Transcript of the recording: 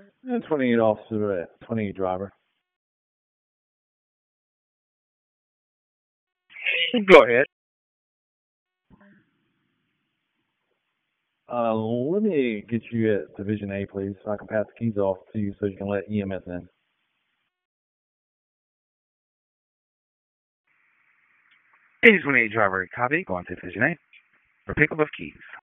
And 28 officer, 28 driver. Go ahead. Let me get you at Division A, please, so I can pass the keys off to you so you can let EMS in. Page 28 driver, copy. Going to Division A for pickup of keys.